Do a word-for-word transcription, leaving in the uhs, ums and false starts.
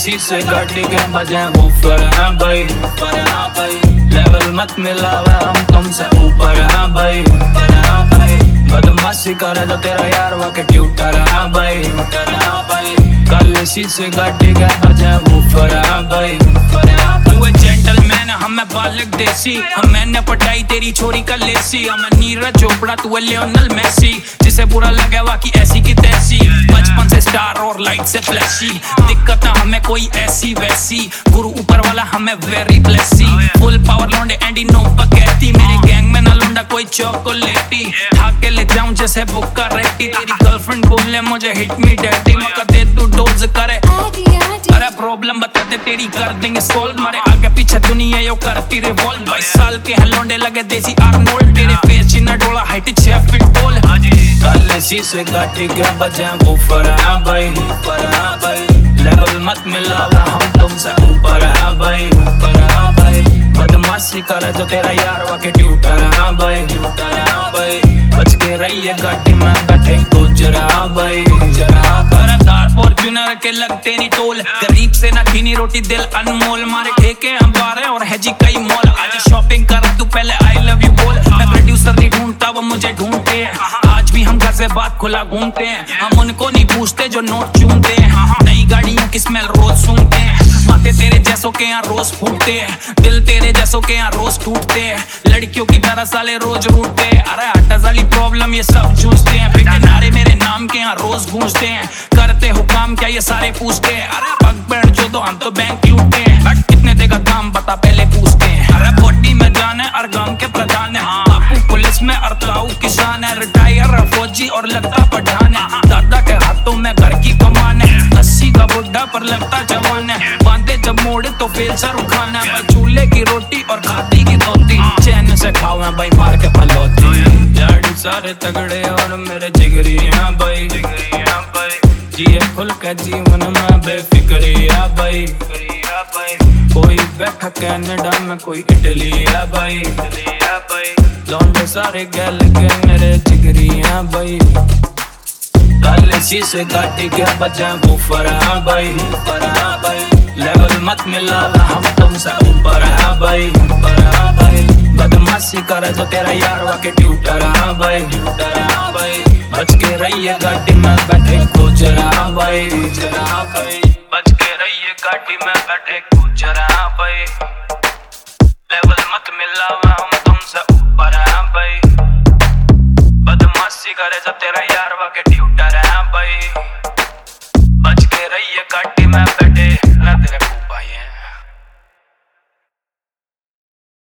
शीशे गाड़ी के बजे ऊपर है भाई, लेवल मत मिलावे हम तुमसे ऊपर है भाई। बदमाशी करे तो तेरा यार वाके ट्यूटर है भाई। कल शीशे गाड़ी के बजे ऊपर है भाई। तू है जेंटलमैन हमें बालक देसी, हम मैंने पटाई तेरी छोरी का लेसी। हम नीरज चोपड़ा तू है लियोनल मेसी, जिसे बुरा लगे वाकी ऐसी की तैसी। बचपन से स्टार और लाइट से फ्लैशी, दिक्कत ना हमें कोई ऐसी वैसी। गुरु ऊपर वाला हमें वेरी ब्लेसी, फुल पावर लौंडे एंडी नो पकैती। मेरे गैंग में ना लौंडा कोई चॉकलेटी, ठाक के ले जाऊं जैसे बुक्का रेटी। तेरी गर्लफ्रेंड बोले मुझे हिट मी डैडी, मौका दे तू डोज करे। अरे प्रॉब्लम बता दे तेरी कर देंगे सॉल्व, मारे आगे पीछे दुनिया यो करती रिवॉल्व। बाईस साल के हलोंडे लगे देसी आर्नोल्ड, तेरे फेस चिन्ह डोला हाइट छह फीट टॉल। कल शीशे गाड़ी के बजे ऊपर है भाई, लेवल मत मिलावा हम तुमसे ऊपर है भाई। बदमाशी करे तो तेरा यार वाके ट्यूटर है भाई। बच के रहिए गाड़ी में बैठे गुजरा भाई। दार फॉर्च्यूनर के लगते नहीं तोल, गरीब से ना खीनी रोटी दिल अनमोल। मारे ठेके हमारे और है जी कई मॉल, आज शॉपिंग कर तू पहले आई लव यू बोल। मैं प्रोड्यूसर नहीं ढूंढता वो मुझे ढूंढते हैं, आज भी हम घर से बात खुला घूमते हैं। हम उनको नहीं पूछते जो नोट चूमते हैं, नई गाड़ियों की स्मेल रोज सुनते हैं। माथे तेरे जैसों के यहाँ रोज फूटते हैं, दिल तेरे जैसों के यहाँ रोज टूटते हैं। लड़कियों की तरह साले रोज रूठते हैं, अरे हटा साली प्रॉब्लम ये सब जूझते हैं। बेटे नारे मेरे नाम के यहाँ रोज गूंजते हैं, करते हो काम क्या ये सारे पूछते हैं। अरे पग बैठ जो तो हम तो बैंक लूटते हैं, बट कितने देगा काम बता पहले पूछते हैं। अरे बॉडी में जान है और गांव के प्रधान है, बापू पुलिस में और ताऊ किसान है। रिटायर फौजी और लगता पठान है, दादा के हाथों में घर की कमान है। अस्सी का बुढ़ा पर लगता जवान है, बांधे जब मोड़े तो फेल सर उठाना है। चूल्हे की रोटी और खाती की धोती, चैन से खाओ भाई मार के पलौती। यार सारे तगड़े और मेरे जिगरी हैं भाई, जिए खुल के जीवन में बेफिक्री है भाई। कोई बैठा कनाडा में कोई इटली है भाई। लौंडे सारे गैल के मेरे जिगरी हैं भाई। कल शीशे गाड़ी के बजे ऊपर है भाई, लेवल मत मिलावा हम तुमसे ऊपर है भाई। बदमाशी करे तो तेरा यार वाके ट्यूटर है भाई। बच के रहिए गाड़ी में बैठे गुजरा भाई। बच के रहिए गाड़ी में बैठे गुजरा भाई, लेवल मत मिलावा हम तुमसे ऊपर है भाई। बदमाशी करे तो तेरा